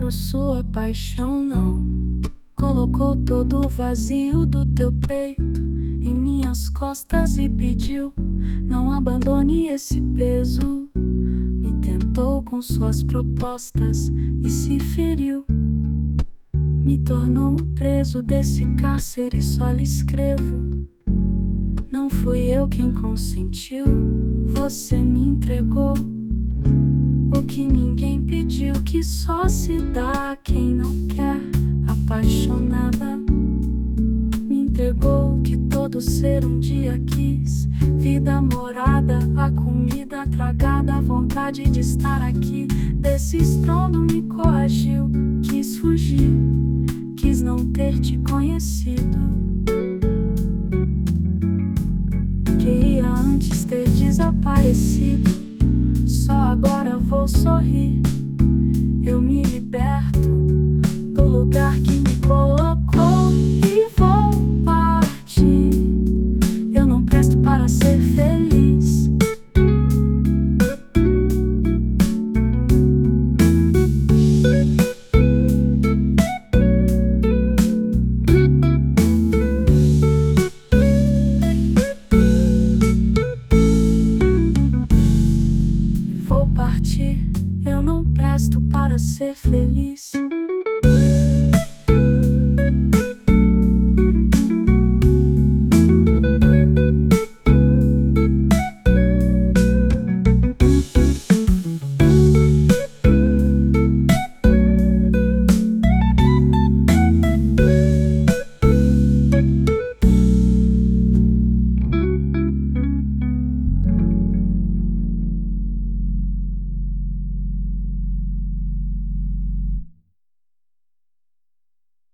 quero sua paixão, não. Colocou todo o vazio do teu peito em minhas costas e pediu: não abandone esse peso. Me tentou com suas propostas e se feriu. Me tornou um preso desse cárcere, só lhe escrevo: não fui eu quem consentiu, você me entregou o que ninguém pediu, que só se dá a quem não quer. Apaixonada, me entregou o que todo ser um dia quis: vida, morada, a comida tragada, a vontade de estar aqui. Desse estrondo me coagiu, quis fugir, quis não ter te conhecido. Queria antes ter desaparecido, só agora vou sorrir. Eu me